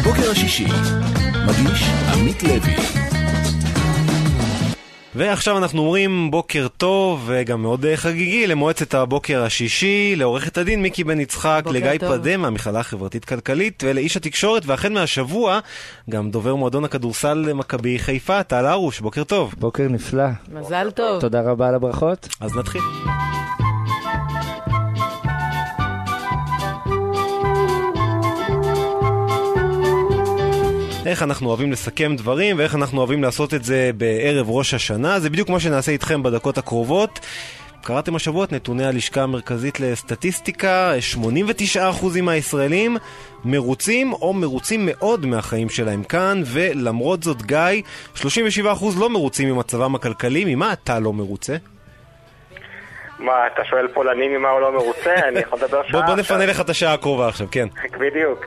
הבוקר השישי, מגיש עמית לוי. ועכשיו אנחנו אומרים בוקר טוב וגם מאוד חגיגי למועצת הבוקר השישי, לעורכת הדין מיקי בן יצחק, לגיא פדם מהמכללה החברתית כלכלית ולאיש התקשורת, ואחד מהשבוע גם דובר מועדון הכדורסל מכבי חיפה, טל הרוש. בוקר טוב. בוקר נפלא. מזל טוב. תודה רבה על הברכות. אז נתחיל. איך אנחנו אוהבים לסכם דברים ואיך אנחנו אוהבים לעשות את זה בערב ראש השנה. זה בדיוק מה שנעשה איתכם בדקות הקרובות. קראתם השבוע את נתוני הלשכה המרכזית לסטטיסטיקה. 89% מהישראלים מרוצים או מרוצים מאוד מהחיים שלהם כאן, ולמרות זאת גיא, 37% לא מרוצים ממצבם הכלכלי. ממה אתה לא מרוצה? מה, אתה שואל פולני ממה הוא לא מרוצה? אני יכול לדבר שעה. בוא נפנה לך את השעה הקרובה עכשיו, כן. בדיוק.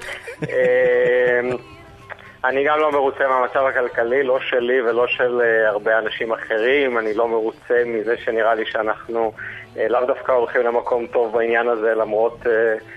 אני גם לא מרוצה מהמצב הכלכלי, לא שלי ולא של הרבה אנשים אחרים. אני לא מרוצה מזה שנראה לי שאנחנו לאו דווקא הולכים למקום טוב בעניין הזה, למרות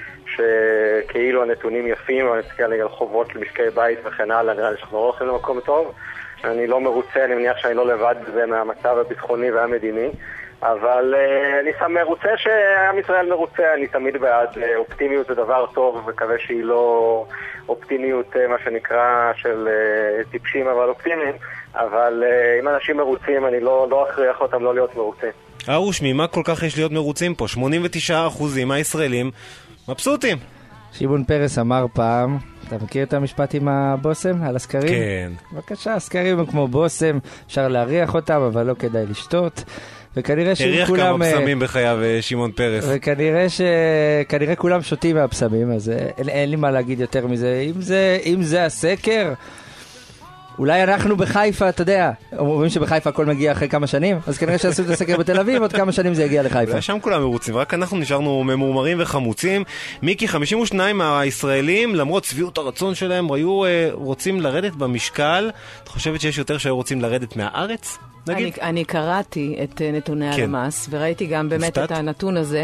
שכאילו הנתונים יפים, ואני מסתכל על חובות למשקי בית וכן הלאה, נראה לי שאנחנו לא הולכים למקום טוב. אני לא מרוצה, אני מניח שאני לא לבד בזה מהמצב הביטחוני והמדיני, אבל אני מרוצה שעם ישראל מרוצה. אני תמיד בעד. אופטימיות זה דבר טוב, וכווה שהיא לא אופטימיות מה שנקרא של טיפשים אבל אופטימיים, אבל אם אנשים מרוצים אני לא אכריח אותם לא להיות מרוצים. ארוש, ממה כל כך יש להיות מרוצים פה? 89% מהישראלים מבסוטים. שמעון פרס אמר פעם, אתה מכיר את המשפט עם הבוסם על הסקרים? כן. בבקשה, הסקרים הם כמו בוסם, אפשר להריח אותם אבל לא כדאי לשתות. וכנראה הריח כמה פסמים בחייו שמעון פרס. וכנראה כולם שותים מהפסמים, אז אין לי מה להגיד יותר מזה. אם זה הסקר, אולי אנחנו בחיפה, אתה יודע, אומרים שבחיפה הכל מגיע אחרי כמה שנים, אז כנראה שעשו את הסקר בתל אביב, עוד כמה שנים זה יגיע לחיפה. שם כולם מרוצים, רק אנחנו נשארנו ממורמרים וחמוצים. מיקי, 52 מהישראלים, למרות צביעות הרצון שלהם, היו רוצים לרדת במשקל. את חושבת שיש יותר שהיו רוצים לרדת מהארץ? אני קראתי את נתוני הלמ"ס, וראיתי גם באמת את הנתון הזה,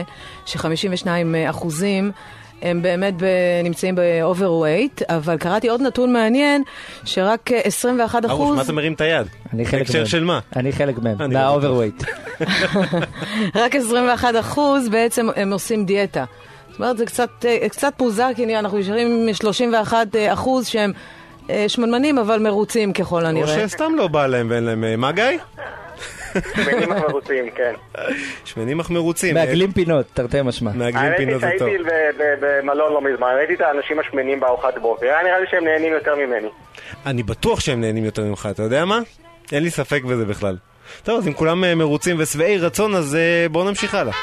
ש52% הם באמת נמצאים באוברווייט, אבל קראתי עוד נתון מעניין, שרק 21%... ארוש, מה אתה מרים את היד? בהקשר של מה? אני חלק מהם, מהאוברווייט. רק 21% בעצם הם עושים דיאטה. זאת אומרת, זה קצת מוזר, כי אנחנו נשארים 31% שהם שמנמנים, אבל מרוצים ככל הנראה. או שסתם לא בא להם ואין להם... מה גיא? שמנים אך מרוצים, כן. שמנים אך מרוצים. מעגלים פינות, תרתי משמע. מעגלים פינות זה טוב. הייתי במלון לא מזמן, ראיתי את האנשים השמנים בארוחת בוקר. נראה לי שהם נהנים יותר ממני. אני בטוח שהם נהנים יותר ממך, אתה יודע מה? אין לי ספק בזה בכלל. טוב, אז אם כולם מרוצים ושבעי רצון, אז בואו נמשיך הלאה.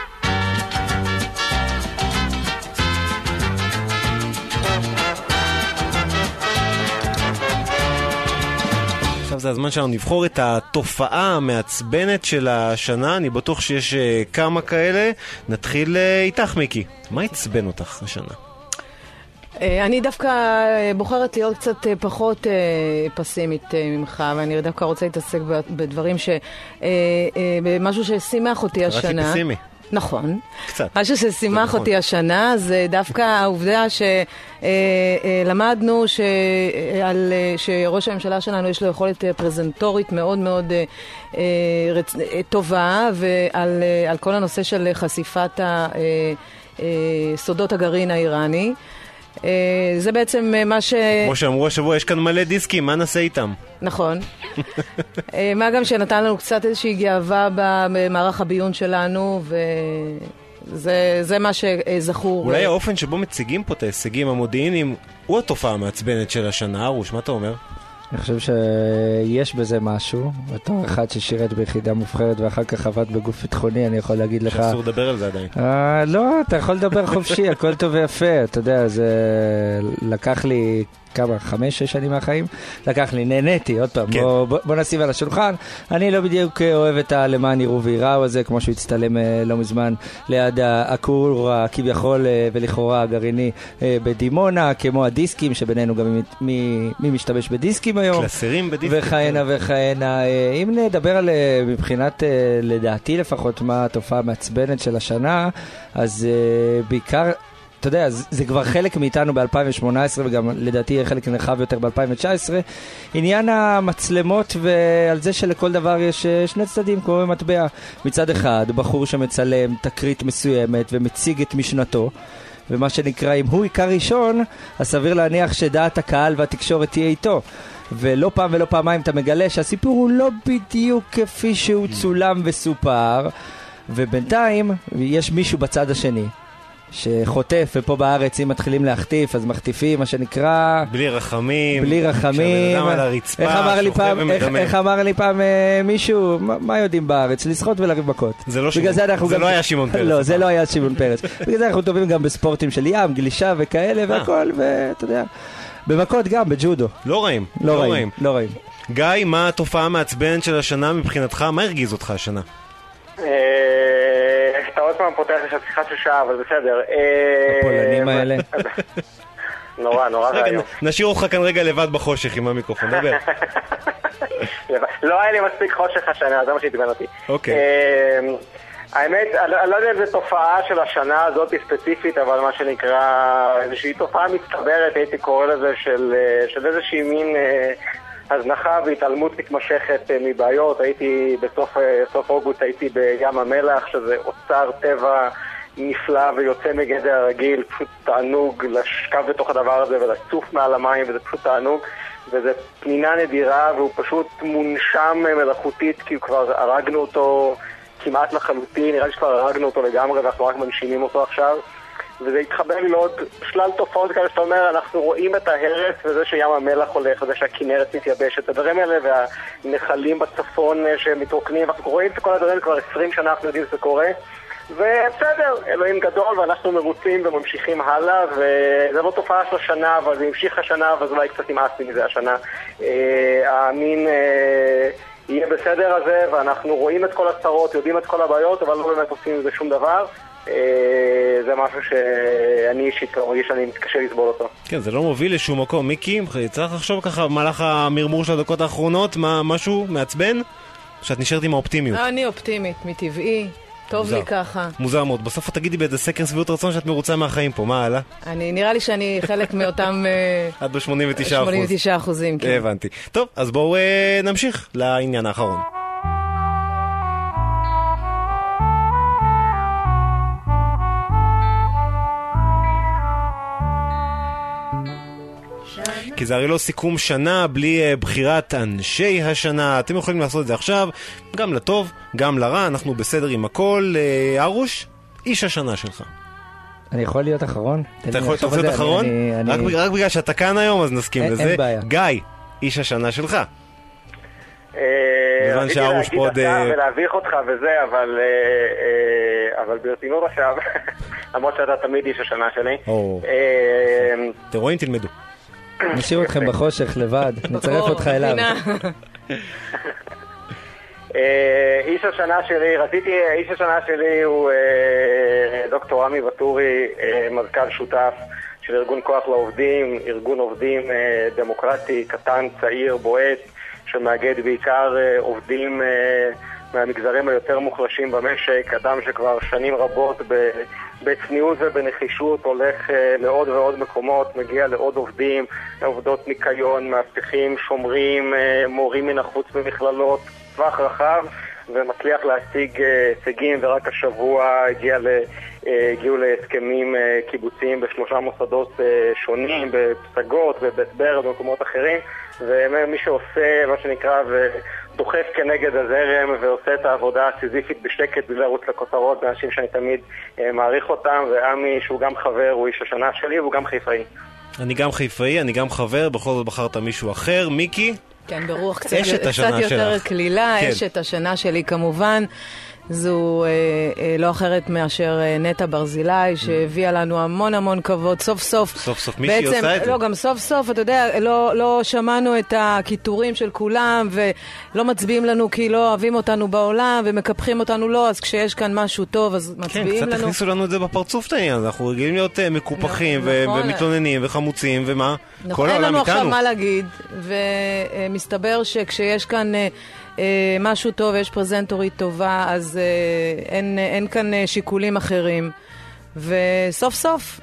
זה הזמן שלנו נבחור את התופעה המעצבנת של השנה. אני בטוח שיש כמה כאלה. נתחיל איתך מיקי, מה עצבן אותך השנה? אני דווקא בוחרת להיות קצת פחות פסימית ממך, ואני דווקא רוצה להתעסק בדברים במשהו ששימח אותי השנה. קראתי פסימי. נכון. קצת. משהו ששימח אותי השנה זה דווקא העובדה שלמדנו שראש הממשלה שלנו יש לו יכולת פרזנטורית מאוד מאוד טובה, ועל כל הנושא של חשיפת סודות הגרעין האיראני. זה בעצם מה כמו שאמרו השבוע, יש כאן מלא דיסקים, מה נעשה איתם? נכון. מה גם שנתן לנו קצת איזושהי גאווה במערך הביון שלנו, וזה מה שזכור. אולי האופן שבו מציגים פה את ההישגים המודיעיניים הוא התופעה המעצבנת של השנה. ארוש, מה אתה אומר? אני חושב שיש בזה משהו. בתור אחד ששירת ביחידה מובחרת ואחר כך עבד בגוף ביטחוני, אני יכול להגיד לך... שאסור לדבר על זה עדיין. לא, אתה יכול לדבר חופשי, הכל טוב ויפה. אתה יודע, זה לקח לי כמה, 5-6 שנים מהחיים, לקח לי, נהניתי, עוד פעם, כן. בוא נשים על השולחן. אני לא בדיוק אוהב את הלמען יראו ויראו הזה, כמו שהוא הצטלם לא מזמן ליד הכור הכביכול ולכאורה הגרעיני בדימונה, כמו הדיסקים, שבינינו גם מי משתמש בדיסקים היום. קלסרים בדיסקים. וכהנה וכהנה. אם נדבר על מבחינת, לדעתי לפחות, מה התופעה המעצבנת של השנה, אז בעיקר אתה יודע, זה כבר חלק מאיתנו ב-2018, וגם לדעתי יהיה חלק נרחב יותר ב-2019. עניין המצלמות ועל זה שלכל דבר יש שני צדדים, כמו במטבע. מצד אחד, בחור שמצלם תקרית מסוימת ומציג את משנתו, ומה שנקרא, אם הוא עיקר ראשון, אז סביר להניח שדעת הקהל והתקשורת תהיה איתו. ולא פעם ולא פעמיים אתה מגלה שהסיפור הוא לא בדיוק כפי שהוא צולם וסופר, ובינתיים יש מישהו בצד השני שחוטף, ופה בארץ אם מתחילים להחטיף, אז מחטיפים, מה שנקרא בלי רחמים, בלי רחמים. כשהבן אדם על הרצפה, איך אמר לי פעם מישהו, מה יודעים בארץ? לשחות ולריב מכות. זה לא היה שמעון פרץ. לא, זה לא היה שמעון פרץ. בגלל זה אנחנו טובים גם בספורטים של ים, גלישה וכאלה והכל, ואתה יודע, במכות גם, בג'ודו. לא רעים. לא רעים. גיא, מה התופעה המעצבנת של השנה מבחינתך? מה הרגיז אותך השנה? אתה עוד פעם פותח לך שיחה של שעה, אבל בסדר. הפולנים האלה. נורא והיום. נשאיר אותך כאן רגע לבד בחושך עם המיקרופון, דבר. לא היה לי מספיק חושך השנה, זה מה שהתבן אותי. אוקיי. האמת, אני לא יודע אם זו תופעה של השנה הזאת ספציפית, אבל מה שנקרא איזושהי תופעה מצטברת, הייתי קורא לזה של איזושהי מין הזנחה והתעלמות מתמשכת מבעיות. הייתי בסוף אוגוסט הייתי בים המלח, שזה אוצר טבע נפלא ויוצא מגדר הרגיל, פשוט תענוג לשכב בתוך הדבר הזה ולצוף מעל המים, וזה פשוט תענוג, וזה פנינה נדירה, והוא פשוט מונשם מלאכותית, כי כבר הרגנו אותו כמעט לחלוטין, נראה לי שכבר הרגנו אותו לגמרי ואנחנו רק מנשימים אותו עכשיו, וזה התחבר לי לעוד שלל תופעות כאלה שאתה אומר, אנחנו רואים את ההרס וזה שים המלח הולך, וזה שהכנרת מתייבשת, הדברים האלה והנחלים בצפון שמתרוקנים, אנחנו רואים את כל הדברים כבר 20 שנה, אנחנו יודעים שזה קורה, ובסדר, אלוהים גדול ואנחנו מרוצים וממשיכים הלאה, וזה לא תופעה של השנה, אבל זה המשיך השנה, ואז אולי קצת נמאסתי מזה השנה. המין יהיה בסדר הזה, ואנחנו רואים את כל הצרות, יודעים את כל הבעיות, אבל לא באמת עושים מזה שום דבר. זה משהו שאני אישית מרגיש שאני מתקשה לסבול אותו. כן, זה לא מוביל לשום מקום. מיקי, צריך לחשוב ככה במהלך המרמור של הדקות האחרונות, משהו מעצבן? שאת נשארת עם האופטימיות. אני אופטימית, מטבעי. טוב לי ככה. מוזר מאוד. בסוף תגידי באיזה סקר סביבות רצון שאת מרוצה מהחיים פה. מה הלאה? נראה לי שאני חלק מאותם... עד ב-89%. 89%, כן. הבנתי. טוב, אז בואו נמשיך לעניין האחרון. כי זה הרי לא סיכום שנה בלי בחירת אנשי השנה. אתם יכולים לעשות את זה עכשיו, גם לטוב, גם לרע, אנחנו בסדר עם הכל. ארוש, איש השנה שלך. אני יכול להיות אחרון? אתה יכול להיות אחרון? רק בגלל שאתה כאן היום, אז נסכים לזה. אין בעיה. גיא, איש השנה שלך. רציתי להגיד עכשיו ולהביך אותך וזה, אבל ברצינות עכשיו, למרות שאתה תמיד איש השנה שלי. אתם רואים, תלמדו. נשאיר אתכם בחושך לבד, נצרף אותך אליו. איש השנה שלי הוא דוקטור עמי וטורי, מזכ"ל שותף של ארגון כוח לעובדים, ארגון עובדים דמוקרטי, קטן, צעיר, בועט, שמאגד בעיקר עובדים מהמגזרים היותר מוחלשים במשק, אדם שכבר שנים רבות בצניעות ובנחישות הולך לעוד ועוד מקומות, מגיע לעוד עובדים, עובדות ניקיון, מאבטחים, שומרים, מורים מן החוץ במכללות, טווח רחב, ומצליח להשיג הישגים, ורק השבוע הגיעו להסכמים קיבוציים בשלושה מוסדות שונים, בפסגות, בבית ברל ובמקומות אחרים, ומי שעושה מה שנקרא ודוחף כנגד הזרם ועושה את העבודה הסיזיפית בשקט בלי לרוץ לכותרות, באנשים שאני תמיד מעריך אותם, ועמי שהוא גם חבר, הוא איש השנה שלי והוא גם חיפאי. אני גם חיפאי, אני גם חבר, בכל זאת בחרת מישהו אחר. מיקי? כן, ברוח קצת יותר כלילה, אשת השנה שלי כמובן. זו לא אחרת מאשר נטע ברזילי, שהביאה לנו המון המון כבוד, סוף סוף מישהי עושה את זה. לא, גם סוף סוף, אתה יודע, לא שמענו את הכיתורים של כולם, ולא מצביעים לנו כי לא אוהבים אותנו בעולם, ומקפחים אותנו לא, אז כשיש כאן משהו טוב, אז מצביעים לנו. כן, קצת הכניסו לנו את זה בפרצוף את העניין, אנחנו רגילים להיות מקופחים, ומתלוננים, וחמוצים, ומה? נכון, אין לנו עכשיו מה להגיד, ומסתבר שכשיש כאן משהו טוב, יש פרזנטורית טובה, אז אין כאן שיקולים אחרים. וסוף סוף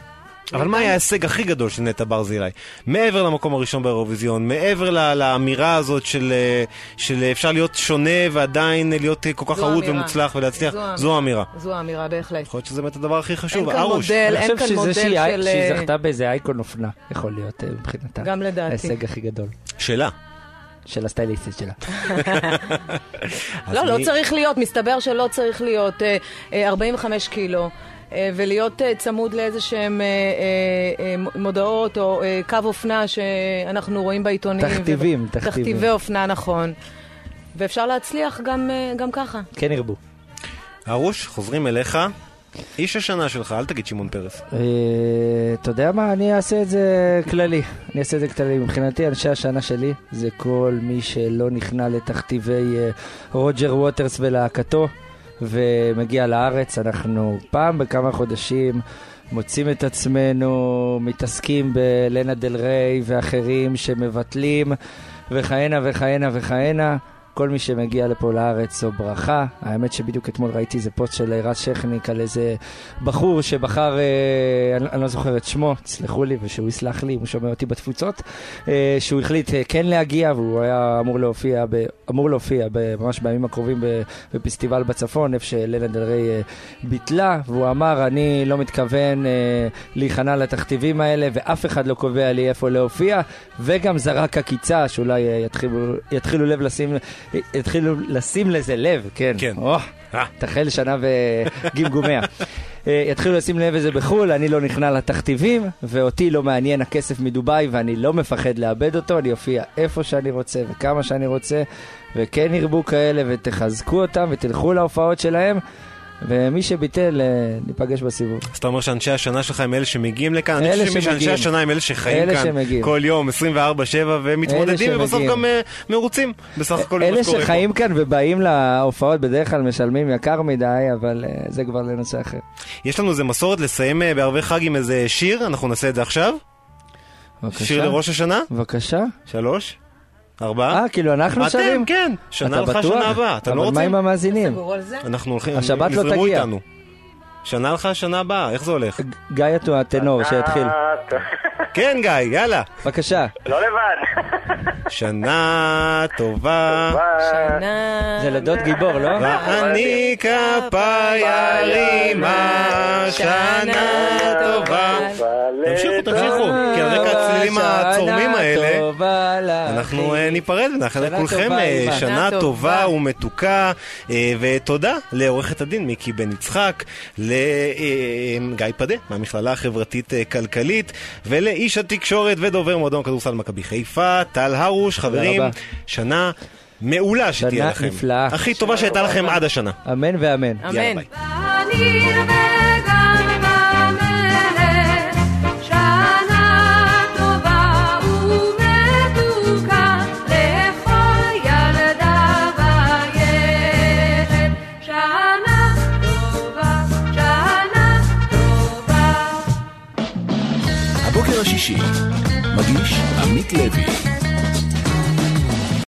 אבל מה היה ההישג הכי גדול של נטע ברזילי? מעבר למקום הראשון באירוויזיון, מעבר לאמירה הזאת של אפשר להיות שונה ועדיין להיות כל כך אהוד ומוצלח ולהצליח, זו האמירה. זו האמירה, בהחלט. יכול להיות שזה באמת הדבר הכי חשוב. אין כאן מודל של... שהיא זכתה באיזה אייקון אופנה, יכול להיות מבחינתה. גם לדעתי. ההישג הכי גדול. שאלה. של הסטייליסטית שלה. לא צריך להיות, מסתבר שלא צריך להיות 45 קילו. ולהיות צמוד לאיזה שהם מודעות או קו אופנה שאנחנו רואים בעיתונים. תכתיבי אופנה, נכון. ואפשר להצליח גם ככה. כן ירבו. ארוש, חוזרים אליך. איש השנה שלך, אל תגיד שמעון פרס. אתה יודע מה? אני אעשה את זה כללי. מבחינתי, אנשי השנה שלי זה כל מי שלא נכנע לתכתיבי רוג'ר ווטרס ולהקתו. ומגיע לארץ. אנחנו פעם בכמה חודשים מוצאים את עצמנו מתעסקים בלנה דל ריי ואחרים שמבטלים וכהנה וכהנה וכהנה. כל מי שמגיע לפה לארץ זו ברכה. האמת שבדיוק אתמול ראיתי איזה פוסט של רז שכניק על איזה בחור שבחר, אני לא זוכר את שמו, תסלחו לי ושהוא יסלח לי, הוא שומע אותי בתפוצות, שהוא החליט כן להגיע, והוא היה אמור להופיע ממש בימים הקרובים בפסטיבל בצפון, איפה שלנה דל ריי ביטלה, והוא אמר, אני לא מתכוון להיכנע לתכתיבים האלה, ואף אחד לא קובע לי איפה להופיע, וגם זרק הקיצה, שאולי יתחילו לשים לזה לב, כן. תחל שנה וגמגומיה. יתחילו לשים לב לזה בחול, אני לא נכנע לתכתיבים, ואותי לא מעניין הכסף מדוביי, ואני לא מפחד לאבד אותו, אני אופיע איפה שאני רוצה וכמה שאני רוצה, וכן ירבו כאלה ותחזקו אותם ותלכו להופעות שלהם, ומי שביטל, ניפגש בסיבוב. אז אתה אומר שאנשי השנה שלך הם אלה שמגיעים לכאן? אני חושב שאנשי השנה הם אלה שחיים כאן כל יום, 24/7, ומתמודדים ובסוף גם מרוצים בסך הכל. אלה שחיים כאן ובאים להופעות בדרך כלל משלמים יקר מדי, אבל זה כבר לנושא אחר. יש לנו איזה מסורת לסיים בערבי חג עם איזה שיר, אנחנו נעשה את זה עכשיו. שיר לראש השנה? בבקשה. 3, 4. כאילו אנחנו שרים? אתם, כן. שנה לך, שנה הבאה. אתם לא רוצים? אבל מה עם המאזינים? אנחנו הולכים, השבת לא תגיע. שנה לך, שנה הבאה. איך זה הולך? גיא הטנור, שיתחיל. כן, גיא, יאללה. בבקשה. לא לבד. שנה טובה. זה לדוד גיבור, לא? ואני כפיי ארימה, שנה טובה. תמשיכו, כי על רקע הצלילים הצורמים האלה אנחנו ניפרד ונאחל לכולכם שנה טובה ומתוקה, ותודה לעורכת הדין מיקי בן יצחק, לגיא פדה מהמכללה החברתית כלכלית, ולאיש התקשורת ודובר מועדון כדורסל מכבי חיפה טל הרוש. חברים, שנה מעולה שתהיה לכם, הכי טובה שהייתה לכם עד השנה. אמן ואמן. אמן. הבוקר השישי, מגיש עמית לוי.